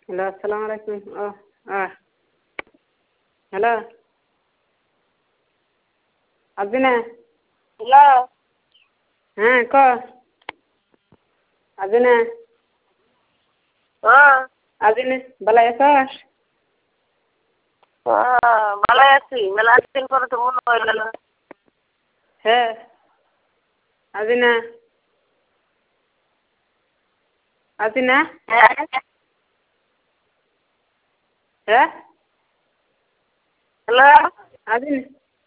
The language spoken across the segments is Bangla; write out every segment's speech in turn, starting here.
হ্যালো আসসালামু আলাইকুম হ্যালো আবিনা হ্যালো। হ্যাঁ ক আবিনা হ্যাঁ আবিনা ভালো আছিস ভালো আছি। মেলা দিন পরে তো মনে হইল না। হ্যাঁ আবিনা আবিনা হ্যাঁ হ্যাঁ হ্যালো। আবিনা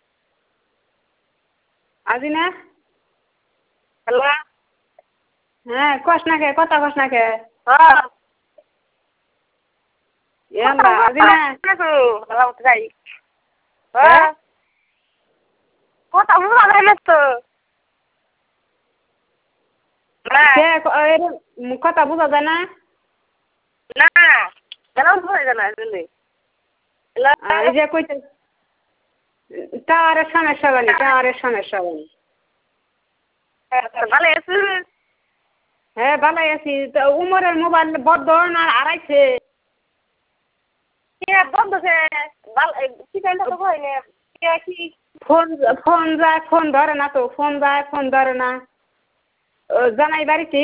আবিনা হ্যালো। হ্যাঁ কস না কে কথা কস না কে হ্যাঁ ইয়াল্লা আবিনা ভালো যাই। হ্যাঁ হ্যাঁ কথা বুঝা যায় না তো। না কে কথা বোঝা যায় না না কেন বুঝা যায় না আসলে। হ্যালো। এই যে কইতে টাওয়ারের সমস্যা বানি টাওয়ারের সমস্যা বানি ভালো আছি। হ্যাঁ ভালো আছি তো উমরের মোবাইল বদ্ধ না হারাইছে বন্ধ সে চিকেনটা তো হয়নি কি। ফোন ফোন যায় ফোন ধরে না তো ফোন যায় ফোন ধরে না জামাই বাড়িতে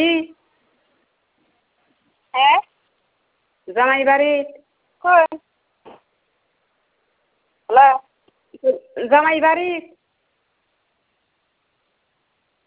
হ্যাঁ জামাই বাড়ি কই হ্যালো। জামাই বাড়ি